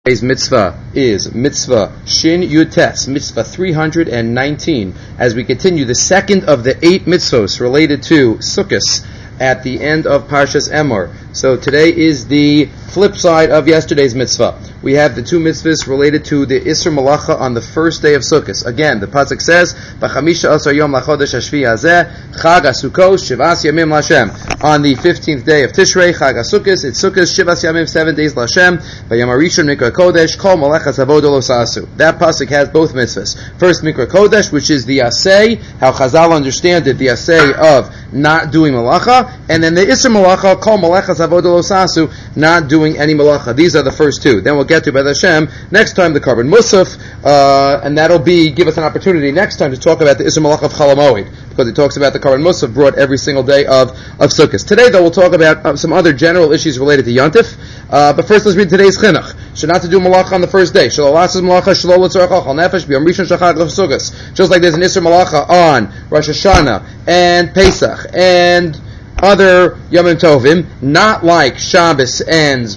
Today's mitzvah is mitzvah Shin Yutes, mitzvah 319, as we continue the second of the 8 mitzvos related to Sukkos at the end of Parshas Emor. So today is the flip side of yesterday's mitzvah. We have the 2 mitzvahs related to the Isser Malacha on the first day of Sukkos. Again, the pasuk says, "B'chamisha asar yom lachodesh hashvi hazeh, Chag HaSukkos shivas yamim l'Hashem." On the 15th day of Tishrei, Chag HaSukkos, it's Sukkos shivas yamim, 7 days l'Hashem. V'yom harishon mikra kodesh, kol malachas avodah lo sa'asu. That pasuk has both mitzvahs. First, mikra kodesh, which is the asay, how Chazal understand it, the asay of not doing malacha, and then the Isser Malacha, kol malachas avodah lo sa'asu, not doing any malacha. These are the first 2. Then we'll get to B'ez Hashem next time the Karban Musaf, and that'll give us an opportunity next time to talk about the Isser Malach of Chol HaMoed, because it talks about the Karban Musaf brought every single day of Sukkot. Today, though, we'll talk about some other general issues related to Yontif. But first, let's read today's chinuch. Should not to do malacha on the first day. Just like there's an Isser Malacha on Rosh Hashanah and Pesach and other Yomim Tovim, not like Shabbos and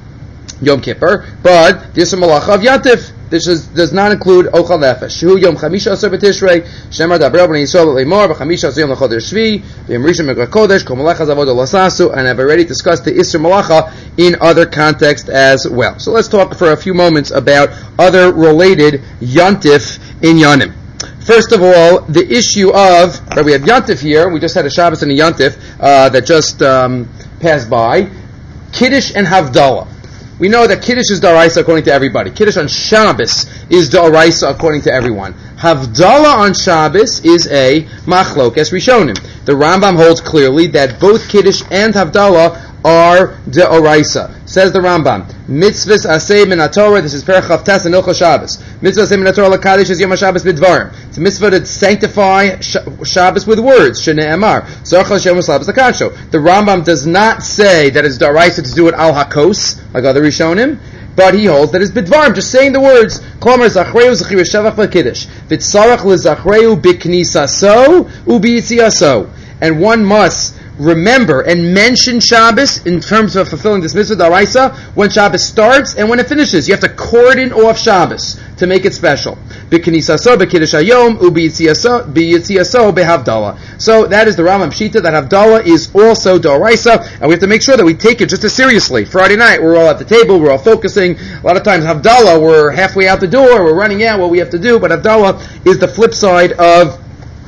Yom Kippur, but the Isser Malacha of Yontif. This does not include Ochal Nefesh. Shehu Yom Chamisha Asar B'Tishrei, Shemar Dabrei B'nei Yisrael Le'mor, B'Chamisha Asar Yom L'Chodesh Shvi, V'Yom Rishon Mikra Kodesh, Kol Malachas Avodah Lo Sa'asu, and I've already discussed the Isser Malacha in other contexts as well. So let's talk for a few moments about other related Yontif in Yonim. First of all, the issue of, we have Yontif here, we just had a Shabbos and a Yontif that just passed by, Kiddush and Havdalah. We know that Kiddush is Daraisa according to everybody. Kiddush on Shabbos is Daraisa according to everyone. Havdalah on Shabbos is a Machlokes Rishonim. The Rambam holds clearly that both Kiddush and Havdalah are Deoraisa. Says the Rambam, Mitzvahs Aseh Min HaTorah, this is Perach Chavtes and Ilchos Shabbos. Mitzvah Aseh Min HaTorah L'Kadish is Yom HaShabbos B'Dvarim. It's a mitzvah to sanctify Shabbos with words, Shene'emar, Zochal Shem Shabbos L'Kadsho. The Rambam does not say that it's Daraisa to do it Al HaKos, like other Rishonim, but he holds that it's B'Dvarim, just saying the words, Klomer Zachreu Zechir Shavach L'Kiddush, V'tzarach L'Zachreu B'Knisaso U'B'Yitziaso. And one must remember and mention Shabbos in terms of fulfilling this mitzvah daraisa when Shabbos starts and when it finishes. You have to cordon off Shabbos to make it special. B'knisaso, b'kiddush hayom, u'b'yitziaso, b'havdalah. So that is the Rambam Shita, that Havdalah is also daraisa, and we have to make sure that we take it just as seriously. Friday night, we're all at the table, we're all focusing. A lot of times Havdalah, we're halfway out the door, we're running out what we have to do, but Havdalah is the flip side of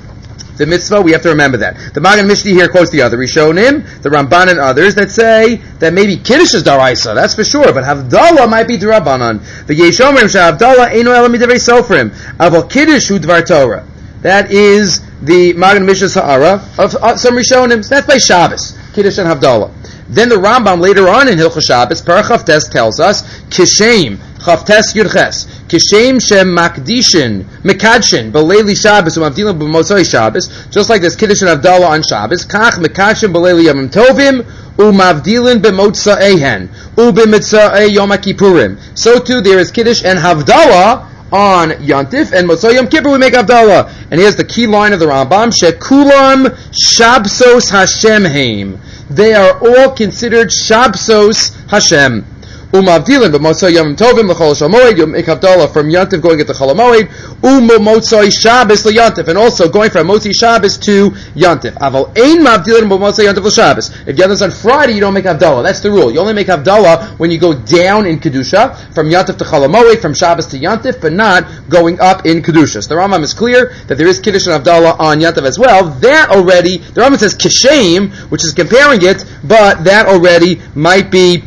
the mitzvah. We have to remember that. The Magen Mishti here quotes the other Rishonim, the Ramban and others that say that maybe Kiddush is Daraisa, that's for sure, but Havdalah might be D'Rabbanan. The Yeshomrim Havdalah Eino Ela Midavei Sofrim, Aval Kiddush Hu Dvar Torah. That is the Magen Mishna's Ha'ara of some Rishonim. That's by Shabbos, Kiddush and Havdalah. Then the Rambam later on in Hilchos Shabbos, Perach Chavtes, tells us, Kishem, Chavtes Yudches, Kishem Shem Makdishin, Mekadshin, B'Leili Shabbos, U'Mavdilim B'Motzoi Shabbos, just like there's Kiddush and Havdalah on Shabbos, Kach Mekadshin B'Leili Yomim Tovim, U'Mavdilin B'Motza'ehen, U'B'Mitza'eh Yom HaKippurim. So too there is Kiddush and Havdalah on Yontif, and Motzoi Yom Kippur we make Havdalah. And here's the key line of the Rambam, Shekulam Shabsos Hashem Heim. They are all considered Shabsos Hashem. Umavdilin b'motzoi yomim tovim l'chol shal moed, you make Havdalah from Yontif going into Chol HaMoed, u'motzoi Shabbos l'Yontif, and also going from Motzi Shabbos to Yontif. Aval ein mavdilin b'motzoi Yontif l'Shabbos. If Yontif's on Friday, you don't make Havdalah. That's the rule. You only make Havdalah when you go down in Kedusha, from Yontif to Chol HaMoed, from Shabbos to Yontif, but not going up in Kedusha. So the Rambam is clear that there is Kiddush and Havdalah on Yontif as well. That already, the Rambam says Kishem, which is comparing it, but that already might be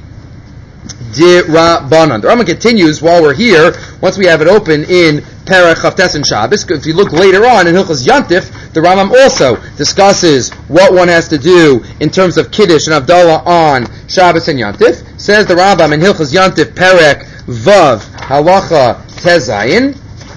D'Rabbanan. The Rambam continues while we're here, once we have it open in Perach Chavtes and Shabbos. If you look later on in Hilchos Yontif, the Rambam also discusses what one has to do in terms of Kiddush and Havdalah on Shabbos and Yontif. Says the Rambam in Hilchos Yontif, Perek Vav, Halacha Tezayin,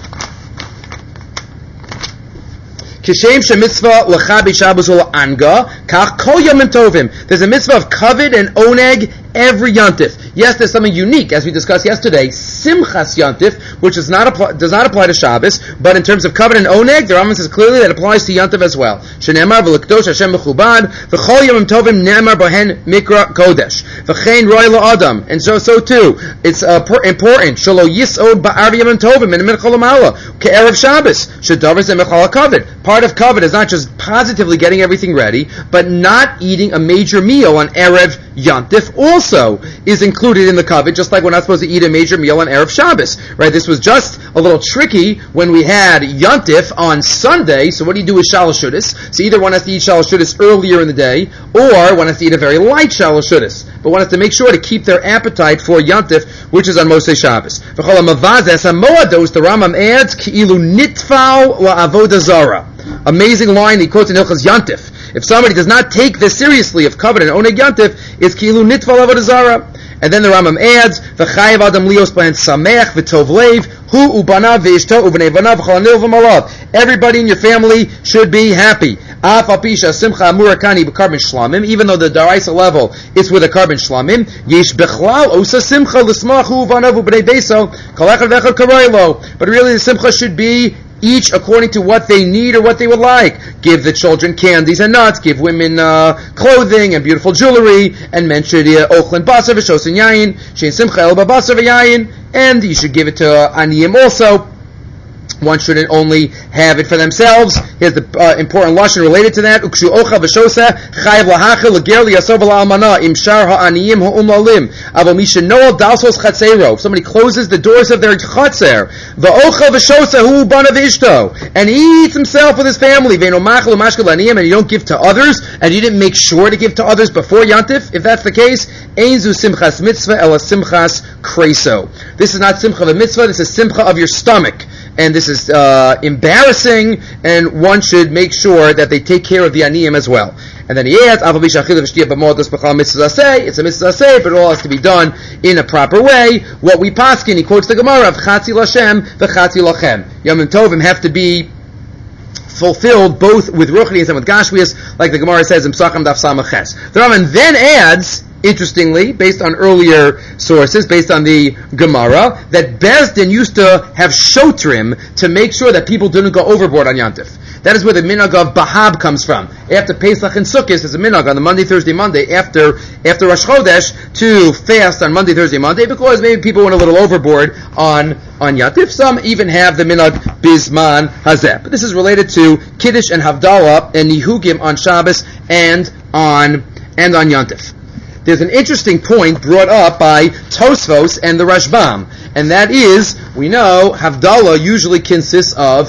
Kishem shemitzvah l'cha b'Shabbos u'l'anga, kach kol yomim tovim. There's a mitzvah of kavod and oneg every Yantif. Yes, there's something unique, as we discussed yesterday, Simchas Yantif, which does not apply to Shabbos, but in terms of covenant and oneg, the Rambam says clearly that it applies to Yantif as well. Shenemar v'lekdosh Hashem mechubad v'chol yomim tovim ne'emar bohen mikra kodesh v'chein roy la'adam. And so too, it's important. Shelo yisod ba'ar yomim tovim in the mincha l'mala ke'erev Shabbos shedavar zeh mechal ha'kavod. Part of kavod is not just positively getting everything ready, but not eating a major meal on erev Yantif also is included in the kavod, just like we're not supposed to eat a major meal on erev Shabbos. Right? This was just a little tricky when we had Yantif on Sunday. So what do you do with shalosh shudas? So either one has to eat shalosh shudas earlier in the day, or one has to eat a very light shalosh shudas. But one has to make sure to keep their appetite for Yantif, which is on Mosei Shabbos. V'chol ha'mavazes ha'moados, the Rambam adds, ki'ilu nitfal la'avodah zara. Amazing line he quotes in Hilchos Yantif. If somebody does not take this seriously of covenant and oneg Yantif, it's ki'ilu nitfal la'avodah zara. And then the Rambam adds, "V'chayev adam lios b'hen samech v'tov leiv hu ubanav v'ishto u'bnei banav v'chalanil v'malav." Everybody in your family should be happy. Af al pisha simcha amurakani b'karbon shlamim. Even though the daraisa level is with a carbon shlamim, yesh bechlal osa simcha l'smach hu ubanav u'bnei beso kol echad v'echad karoilo. But really, the simcha should be each according to what they need or what they would like. Give the children candies and nuts, give women clothing and beautiful jewelry, and men should ochlin basar v'shosin yayin, shein simcha el babasar v'yayin, and you should give it to aniyim also. One shouldn't only have it for themselves. Here's the important lashon related to that. Ukshu ocha v'shosa chayav lahachil l'ger liyasov v'la'almana im shar ha'aniyim ha'umlalim avo misha noel dalsos chatzero. If somebody closes the doors of their chatzer, v'ocha v'shosa hu bana v'ishto, and he eats himself with his family, ve'no machal u'mashkel aniyim, and you don't give to others, and you didn't make sure to give to others before Yantif, if that's the case, ein zu simchas mitzvah ela simchas kreso. This is not simcha of a mitzvah, this is simcha of your stomach. And this is embarrassing, and one should make sure that they take care of the aniyim as well. And then he adds, it's a mitzvah say, but it all has to be done in a proper way. What we paskin, he quotes the Gemara of Chatzi Lashem, v'Chatzi Lachem. Yomim Tovim have to be fulfilled both with Ruchnias and with Gashmias, like the Gemara says in Psachim Daf Samaches. The Rambam then adds, interestingly, based on earlier sources, based on the Gemara, that Beis Din used to have shotrim to make sure that people didn't go overboard on Yantif. That is where the minhag of Bahab comes from. After Pesach and Sukkot, there's a minhag on the Monday, Thursday, Monday, after Rosh Chodesh, to fast on Monday, Thursday, Monday, because maybe people went a little overboard on Yantif. Some even have the minhag Bizman Hazeh. But this is related to Kiddush and Havdalah and Nihugim on Shabbos and on Yantif. There's an interesting point brought up by Tosfos and the Rashbam, and that is, we know Havdalah usually consists of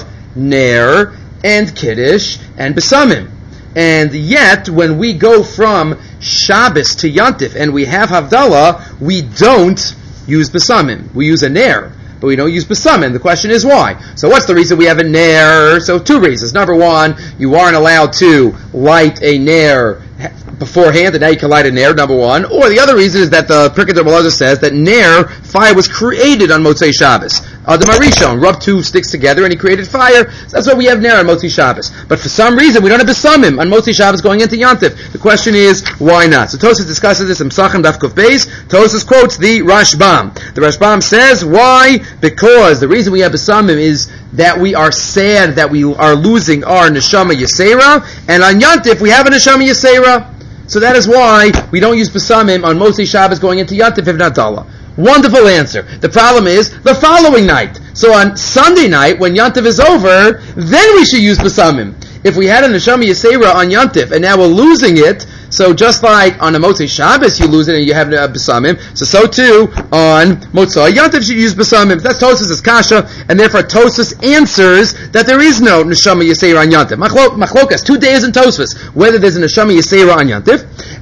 Ner and Kiddush and Besamim. And yet, when we go from Shabbos to Yantif and we have Havdalah, we don't use Besamim. We use a Ner, but we don't use Besamim. The question is why? So what's the reason we have a Ner? So two reasons. Number one, you aren't allowed to light a Ner beforehand, and now you can light a Ner, number one. Or the other reason is that the Pirkei D'Rabbanan says that Ner, fire, was created on Motzei Shabbos. Adam Arishon rubbed two sticks together and he created fire. So that's why we have Ner on Motzei Shabbos. But for some reason, we don't have Besamim on Motzei Shabbos going into Yantif. The question is, why not? So Tosfos discusses this in Psachim Daf Kuf Beis. Tosfos quotes the Rashbam. The Rashbam says, why? Because the reason we have Besamim is that we are sad that we are losing our Neshama Yisera, and on Yantif we have a Neshama Yisera. So that is why we don't use Besamim on Motzei Shabbos going into Yantif if not Dala. Wonderful answer. The problem is the following night. So on Sunday night, when Yantif is over, then we should use Besamim. If we had a Neshama Yisera on Yantif and now we're losing it, so just like on a Motzei Shabbos you lose it and you have Besamim, so too on Motzei Yantif you use Besamim. That's Tosfos' kasha, and therefore Tosfos answers that there is no Neshama Yisera on Yantif. Machlokas, 2 days in Tosfos, whether there's a Neshama Yisera on Yantif.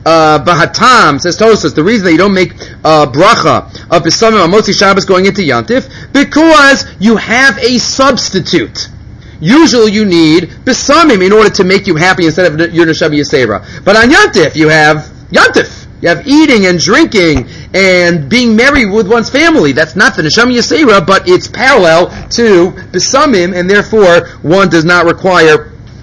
Bahatam, says Tosfos, the reason that you don't make bracha of Besamim on Motzei Shabbos going into Yantif, because you have a substitute. Usually you need Besamim in order to make you happy instead of your Neshama Yisera. But on Yantif, you have Yantif. You have eating and drinking and being merry with one's family. That's not the Neshama Yisera, but it's parallel to Besamim, and therefore one does not require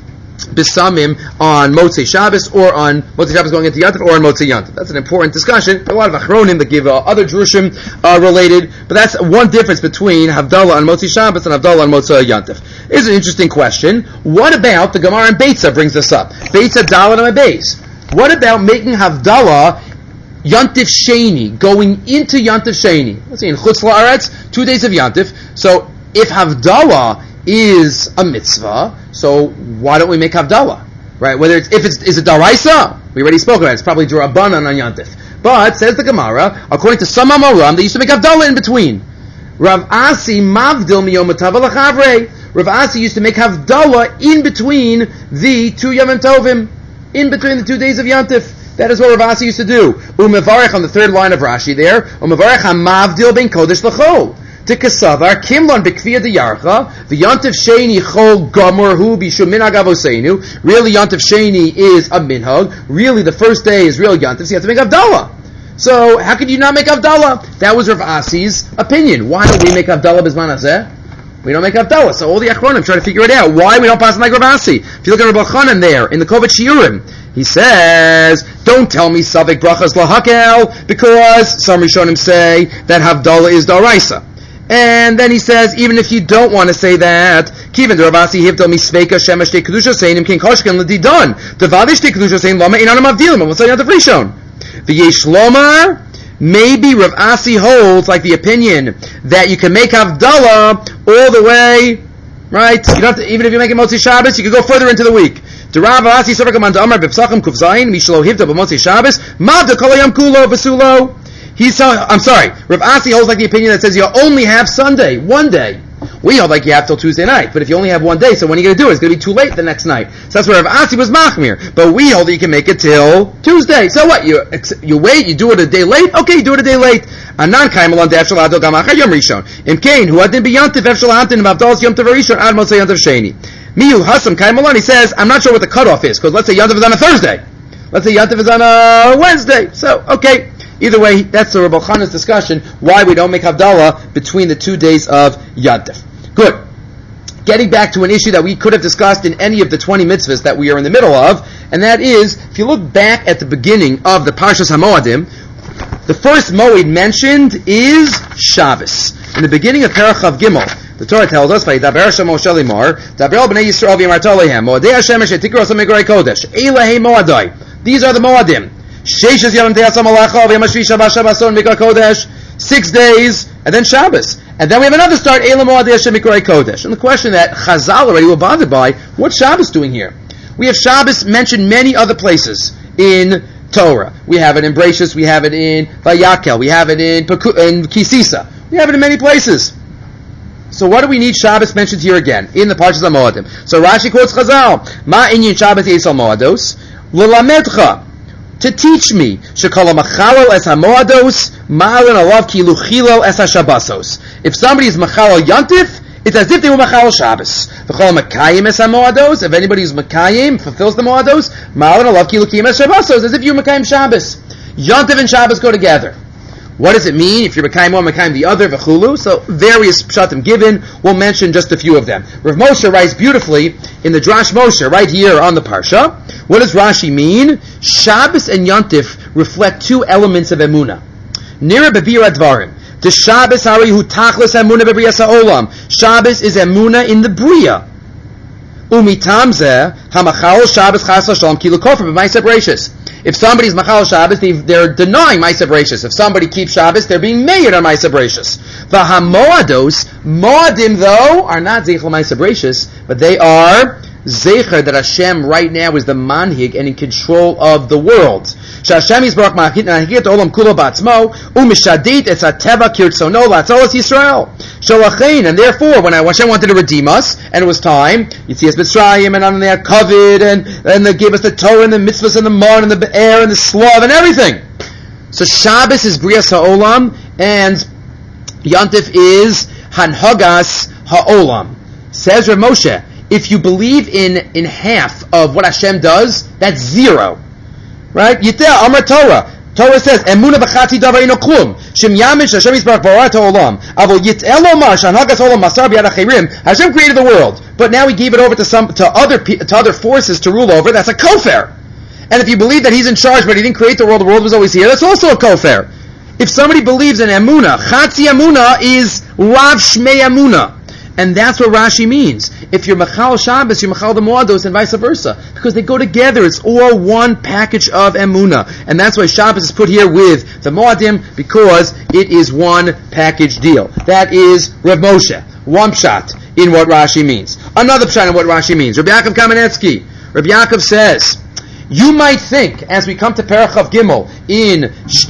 Bisamim on Motzei Shabbos, or on Motzei Shabbos going into Yantif, or on Motzei Yantif. That's an important discussion. A lot of Achronim that give other Drushim related, but that's one difference between Havdalah on Motzei Shabbos and Havdalah on Motzei Yantif. Here's an interesting question. What about the Gemara in Beitza brings this up? Beitza Dalet on my base. What about making Havdalah Yantif Sheni, going into Yantif Sheni? Let's see, in Chutz La'aretz, 2 days of Yantif. So if Havdalah is a mitzvah, so why don't we make Havdalah? Right? Whether is it Daraisa? We already spoke about it. It's probably Durabanan on Yantif. But, says the Gemara, according to some Amoram, they used to make Havdalah in between. Rav Asi Mavdil Miyom Tava L'Chavrei. Rav Asi used to make Havdalah in between the 2 Yom Tovim, in between the 2 days of Yantif. That is what Rav Asi used to do. Umevarech on the third line of Rashi there. Umevarech HaMavdil Ben Kodesh L'Chol. To Kasavar, Kimlon Bekviyah de Yarcha, the Yantif Sheni Chol Gomer Hu Bishum Minhag Avoseinu. Really, Yantif Sheni is a minhag. Really, the first day is real Yantif, so you have to make Havdalah. So, how could you not make Havdalah? That was Rav Asi's opinion. Why don't we make Havdalah Bizman Hazeh? We don't make Havdalah. So all the Achronim try to figure it out. Why we don't pass like Rav Asi? If you look at Rav Chanan there, in the Kovet Shiurim, he says, don't tell me Savik Brachas Lahakel, because some Rishonim say that Havdalah is Daraisa. And then he says, even if you don't want to say that, Kivan de Ravasi hivdal misveika shemesh de kedusha seinim king koshken l'didon devadish de kedusha sein lama inanam avdilim and say not the frishon. The yesh lomar, maybe Rav Asi holds like the opinion that you can make Havdalah all the way, right? You don't have to, even if you make it Motzi Shabbos, you can go further into the week. The Rav Asi Sovak Amar B'Psachim Kufzayin Mishlo Hivdal B'Motzi Shabbos Mav de Kolayam Kulo V'Sulo. I'm sorry, Rav Asi holds like the opinion that says you only have Sunday, one day. We hold like you have till Tuesday night, but if you only have one day, so when are you going to do it? It's going to be too late the next night. So that's where Rav Asi was machmir. But we hold that you can make it till Tuesday. So what? You wait, you do it a day late? Okay, you do it a day late. Anan kaimalon de efshel adol gam achar yom rishon. Imkein, hu adin biyantiv efshel hantin v'avdalas yom tov rishon ad motzei yantiv sheni. Miyu hasam kaimalon, he says, I'm not sure what the cutoff is, because let's say yantiv is on a Thursday. Let's say yantiv is on a Wednesday. So, okay. Either way, that's the Rabbi Chanan's discussion, why we don't make Havdalah between the 2 days of Yantif. Good. Getting back to an issue that we could have discussed in any of the 20 mitzvahs that we are in the middle of, and that is, if you look back at the beginning of the Parshas HaMoadim, the first Moed mentioned is Shabbos. In the beginning of Perach Chav Gimel, the Torah tells us, "Vayidaber Hashem Moshe Limor, Daber b'nei Yisrael v'yamarta lehem, Moadei Hashem asher tikru asam megrei kodesh, Eilahei Moadai." These are the Moadim. 6 days, and then Shabbos. And then we have another start, Eila Moadei Hashem Mikrei Kodesh. And the question that Chazal already were bothered by, what's Shabbos doing here? We have Shabbos mentioned many other places in Torah. We have it in Bereshis, we have it in Vayakel, we have it in Kisisa. We have it in many places. So what do we need Shabbos mentioned here again, in the Parshas HaMoadim? So Rashi quotes Chazal, Ma inyan Shabbos Yisal Moados, L'lamedcha, to teach me, shekala machalal es hamoados, ma'alin alav kilu chilal es hashabbasos. If somebody is machalal yantif, it's as if they were machalal Shabbos. V'chol makayim es hamoados, if anybody is makayim, fulfills the moados, ma'alin alav kilu kiyim es shabbasos, as if you're makayim Shabbos. Yantif and Shabbos go together. What does it mean if you're Mekayim one, Mekayim the other, v'chulu? So various pshatim given. We'll mention just a few of them. Rav Moshe writes beautifully in the Drash Moshe right here on the Parsha. What does Rashi mean? Shabbos and Yantif reflect two elements of Emunah. Nira bevira dvarim. The Shabbos hari hu tachlis Emunah bebriyas ha'olam. Shabbos is Emunah in the Bria. Umitam zeh hamachal Shabbos chas v'shalom kilu kofar b'ma'aseh Bereshis. If somebody's Machal Shabbos, they're denying Ma'aseh Bereshis. If somebody keeps Shabbos, they're being made on Ma'aseh Bereshis. The Hamoados, Moadim though, are not Zeichel Ma'aseh Bereshis, but they are Zeicher that Hashem right now is the Manhig and in control of the world. Shashem Yisbarach Mahit Olam Kulo Batzmo, Umishadit Es HaTeva Kirtzono Latzolas Yisrael. Shalachein, and therefore, when Hashem wanted to redeem us, and it was time, you'd see us Mitzrayim, and on there Kovid, and they gave us the Torah, and the mitzvahs, and the Mon, and the Be'er, and the Slav, and everything. So Shabbos is Brias HaOlam, and Yantif is Hanhagas HaOlam. Says Rav Moshe, if you believe in half of what Hashem does, that's zero. Right? Yitea Amar Torah. Torah says, "Emuna b'chati davar ino klum." Shem yamish Hashem yisbarach barat ha'olam. Avol yit'el lomar shanhagas olam masar b'yad hachirim. Hashem created the world, but now He gave it over to other forces to rule over. That's a kofer. And if you believe that He's in charge, but He didn't create the world was always here, that's also a kofer. If somebody believes in emuna, chatzi emuna is rav shmei emuna. And that's what Rashi means. If you're Machal Shabbos, you're Machal the Moados, and vice versa. Because they go together. It's all one package of Emunah. And that's why Shabbos is put here with the Moadim, because it is one package deal. That is Rav Moshe. One pshat in what Rashi means. Another pshat in what Rashi means. Rabbi Yaakov Kamenetsky. Rabbi Yaakov says, you might think, as we come to Parachav Gimel in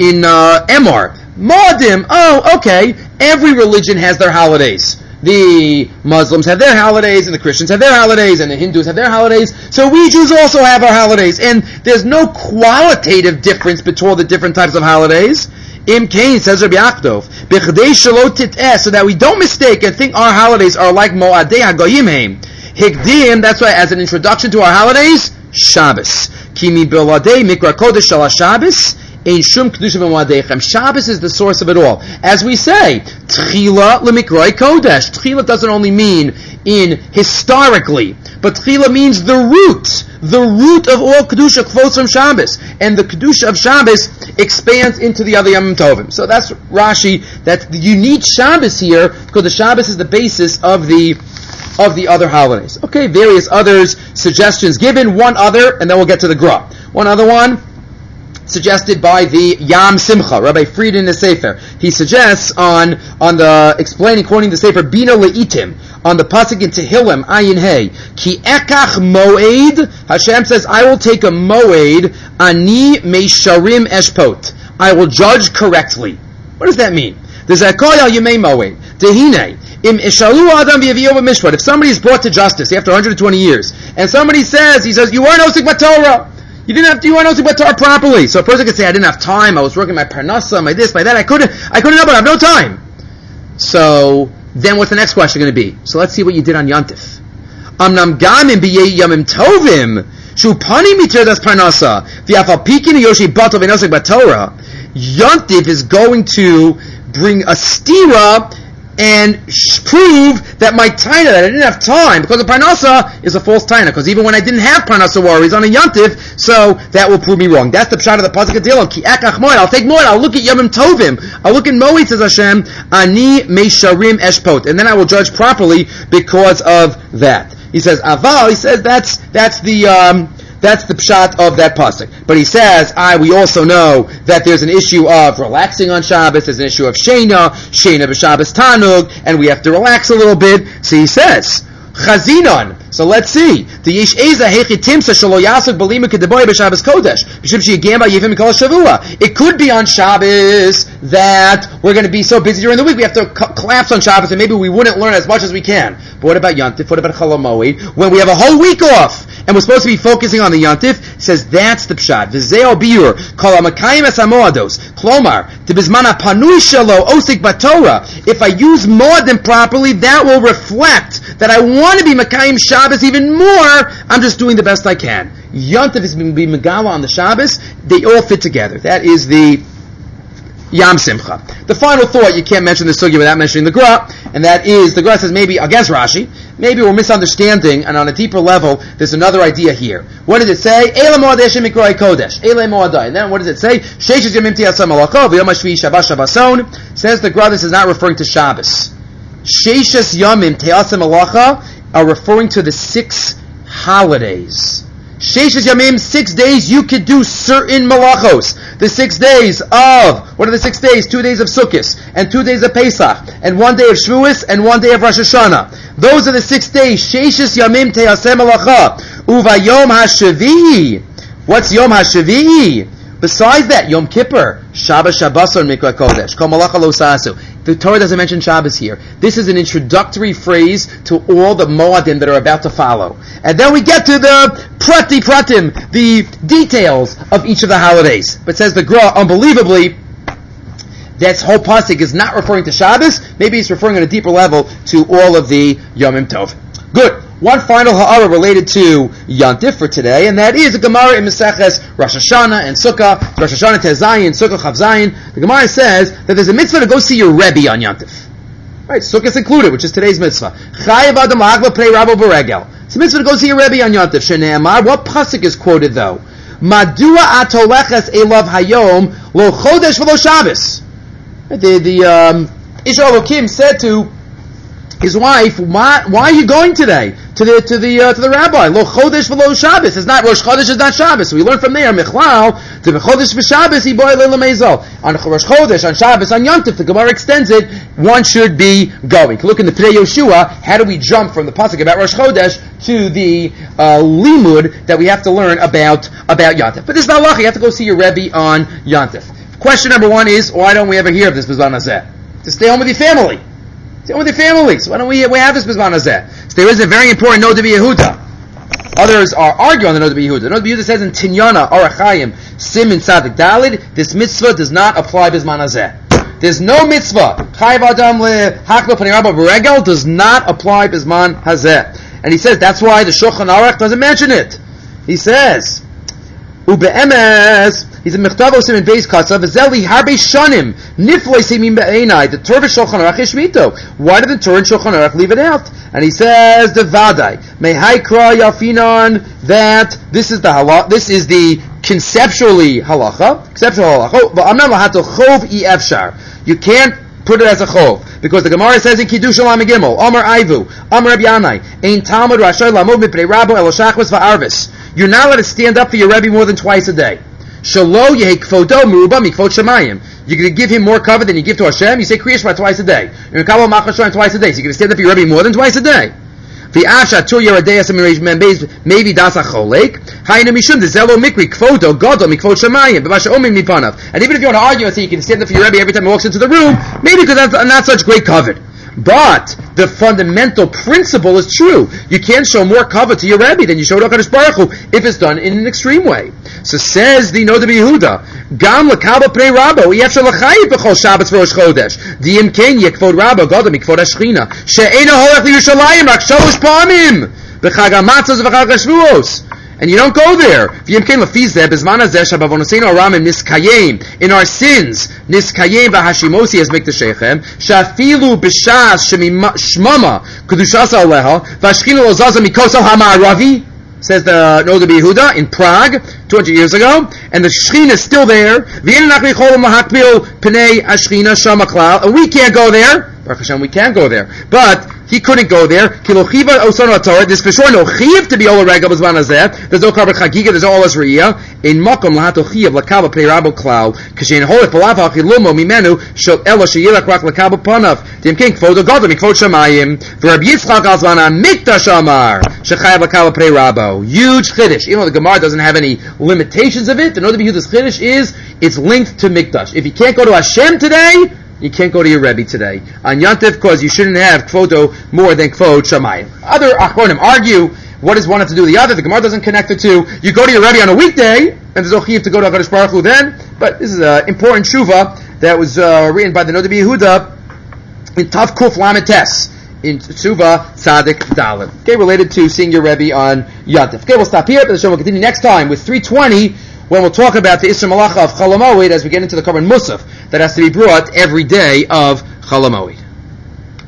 Emor, Moadim, oh, okay, every religion has their holidays. The Muslims have their holidays, and the Christians have their holidays, and the Hindus have their holidays. So we Jews also have our holidays, and there's no qualitative difference between the different types of holidays. Im Kain, says Rabbi Yaakov, b'chdei shelo tit'eh, so that we don't mistake and think our holidays are like Moadei HaGoyim heim. Higdim, that's why as an introduction to our holidays, Shabbos. Kimi b'ladei mikra kodesh shel Shabbos. Shabbos is the source of it all. As we say, Tchila lemikrai kodesh. Tchila doesn't only mean in historically, but Tchila means the root. The root of all Kedusha flows from Shabbos. And the Kedusha of Shabbos expands into the other Yom Tovim. So that's Rashi, that you need Shabbos here, because the Shabbos is the basis of the other holidays. Okay, various others, suggestions given, one other, and then we'll get to the Gra. One other one, suggested by the Yam Simcha, Rabbi Fried in the Sefer. He suggests on the explaining, quoting the Sefer, Bina Le'itim, on the pasuk in Tehillim, Ayin Hey, Ki ekach moed, Hashem says, I will take a moed, ani meisharim eshpot. I will judge correctly. What does that mean? The Zakoi al Yemei moed, Tehine, Im ishalu adam v'yaviyo b'mishpat. If somebody is brought to justice after 120 years, and somebody says, he says, you weren't osik b'Torah. You weren't osik b'Torah properly. So a person could say, I didn't have time, I was working my parnasa, my this, my that, I couldn't help it, I have no time. So, then what's the next question going to be? So let's see what you did on Yantif. Amnam gamim b'yei yamim tovim, shu pani mitir das parnasa, v'yafal pikin yoshi bato v'nosik b'Torah. Yantif is going to bring a stira and prove that my taina, that I didn't have time, because the parnasa is a false taina, because even when I didn't have parnasa worries on a yantiv, so that will prove me wrong. That's the pshat of the pasuk of Tehillim. Ki ekach moed, I'll take moed, I'll look at yamim tovim, I'll look at moed, says Hashem, ani meisharim eshpot, and then I will judge properly because of that. He says, aval, he says that's the pshat of that pasuk. But he says, we also know that there's an issue of relaxing on Shabbos, there's an issue of Shena b'Shabbos Tanug, and we have to relax a little bit. So he says, Chazinon. So let's see. The Yesh Eza Hechi Timsa Shalo Yasuk Balima Kedeboy b'Shabbos Kodesh. B'Shim Sheyigamba Yevim Kol Shavua. It could be on Shabbos that we're going to be so busy during the week we have to collapse on Shabbos and maybe we wouldn't learn as much as we can. But what about Yantif? What about Chol Moed? When we have a whole week off and we're supposed to be focusing on the Yantif, it says that's the pshat. V'zeo biur kol hamakayim es hamoados. Klomar tibizman hapanui shelo osik batorah. If I use moadim properly, that will reflect that I want to be makayim Shabbos even more. I'm just doing the best I can. Yantif is being megala on the Shabbos. They all fit together. That is the Yam Simcha. The final thought, you can't mention the sugya without mentioning the Gra, and that is, the Gra says maybe, against Rashi, maybe we're misunderstanding, and on a deeper level, there's another idea here. What does it say? Eile moadei Hashem mikrai kodesh. Eile moadei. And then what does it say? Sheishes yamim tiyasam malachov, v'yom hashvi'i Shabbat Shabbason. Says the Gra, this is not referring to Shabbos. Sheishes yamim tiyasam malacha are referring to the 6 holidays. Sheishes Yamim, 6 days you could do certain malachos. The 6 days of, what are the 6 days? 2 days of Sukkot, and 2 days of Pesach, and 1 day of Shavuos, and 1 day of Rosh Hashanah. Those are the 6 days. Sheishes Yamim te'aseh malacha. Uva Yom HaShavi'i. What's Yom HaShavi'i? Besides that, Yom Kippur, Shabbos Shabbason Mikra Kodesh, Kol Malacha Lo Sa'asu. The Torah doesn't mention Shabbos here. This is an introductory phrase to all the Moadim that are about to follow. And then we get to the pratim, the details of each of the holidays. But says the Gra, unbelievably, that whole pasuk is not referring to Shabbos. Maybe it's referring on a deeper level to all of the Yomim Tov. Good. One final ha'ara related to Yantif for today, and that is a Gemara in Maseches Rosh Hashanah and Sukkah, Rosh Hashanah Tezayin, Sukkah Chav Zayin. The Gemara says that there's a mitzvah to go see your Rebbe on Yantif. Right, Sukkah is included, which is today's mitzvah. Chayav adam ha'akva play Rabbo Beregel. It's a mitzvah to go see your Rebbe on Yantif. Shene'amar, what pasuk is quoted though? Madua atoleches elav hayom lo chodesh v'lo Shabbos. The Isha Elokim said to his wife, why are you going today to the rabbi? Lo chodesh v'lo Shabbos. It's not Rosh Chodesh, is not Shabbos. So we learn from there Michlal to Chodesh v'Shabbos he boy leila meizol. On Rosh Chodesh, on Shabbos, on Yantif, the Gemara extends it. One should be going. Look in the Pnei Yoshua. How do we jump from the pasuk about Rosh Chodesh to the limud that we have to learn about Yantif? But this is not halacha. You have to go see your Rebbe on Yantif. Question number one is, why don't we ever hear of this Bizman Hazeh? To stay home with your family. Stay home with your family. So why don't we have this Bizman Hazeh? So there is a very important Noda B'Yehuda. Others are arguing on the Noda B'Yehuda. The Noda B'Yehuda says in Tinyana, Arachayim, Simin Tzadik Dalid, this mitzvah does not apply Bizman Hazeh. There's no mitzvah. Chayav Adam leHakla Panei Rabba Beregel does not apply Bizman Hazeh. And he says that's why the Shulchan Aruch doesn't mention it. He says, Ube'emes, he's a Mechtav Osim in Beis Katzav, Zeli Harbe Shanim, Nifloi Simim Be'enai, the Torah Shulchan Aruch Ishmito. Why did the Torah and Shulchan Aruch leave it out? And he says, the Vadai, Mehaikra Yafinon, that this is the conceptually halacha, but I'm not lahato chov efshar. You can't put it as a chov, because the Gemara says in Kiddush Olam Gimel, Amar Aivu, Amar Rabbi Yanai, Ein Talmud Rashay Lamod Mipnei Rabbo El Shachvas VaArvis. You're not allowed to stand up for your Rebbe more than twice a day. Shalo Yehei Kvodo Meruba Mikvod Shemayim. You're going to give him more cover than you give to Hashem. You say Kriya Shema twice a day. You're going to Kabbalah Machashon twice a day. So you're going to stand up for your Rebbe more than twice a day. V'asha tur yeradei maybe das acholek. Hayna mishum the zelo mikri kvodo godol mikvod shemayim. B'masha omim mipanav. And even if you want to argue and say you can stand up for your Rebbe every time he walks into the room, maybe because that's not such great covet. But the fundamental principle is true. You can't show more cover to your Rebbe than you show to HaKadosh Baruch Hu if it's done in an extreme way. So says the Noda B'Yehuda, Gam l'kabel pnei Rabbo, yefshar l'chayim b'chol Shabbos v'Rosh Chodesh. Diyim ken yekvod Rabbo, godol mikvod Hashchina. She'ena holech l'Yerushalayim, rak shalosh pa'amim. B'chag hamatzos v'chag hashvuos. And you don't go there. In our sins, niskayim v'hashimosi as mikdashechem, shafilu b'shas shemimashmama kedushasa aleha v'ashchina lo zaza mikosel hama'aravi, says the Noda B'Yehuda in Prague 200 years ago, and the Shechina is still there. And we can't go there. Baruch Hashem, we can't go there. But he couldn't go there. There's for sure no chiv to be all regel b'zman hazeh. There's no karbat chagiga. There's no olas re'iyah. In makom lahato chiv lakava pnei Rabbo klal. Kashen holet palav hachilumo mimenu shel elo sheyilak rak lakava panav. Tim king kvodo gadol mikvod shamayim. V'Rabbi Yitzchak alzvana mikdash amar shechayav lakava pnei Rabbo. Huge chiddush. Even though the Gemara doesn't have any limitations of it, the Noda B'Yehuda's chiddush is it's linked to mikdash. If you can't go to Hashem today, you can't go to your Rebbe today. On Yantif, because you shouldn't have kvodo more than kvod shamayim. Other achronim argue, what does one have to do with the other? The Gemara doesn't connect the two. You go to your Rebbe on a weekday, and there's no chiv to go to HaKadosh Baruch Hu then, but this is an important shuvah that was written by the Noda B'Yehuda in Tav Kuf Lamed Tes, in Tshuva Tzadik Dalet. Okay, related to seeing your Rebbe on Yantif. Okay, we'll stop here, but the show will continue next time with 320, when we'll talk about the Isra Malacha of Chol HaMoed as we get into the Korban Musaf that has to be brought every day of Chol HaMoed.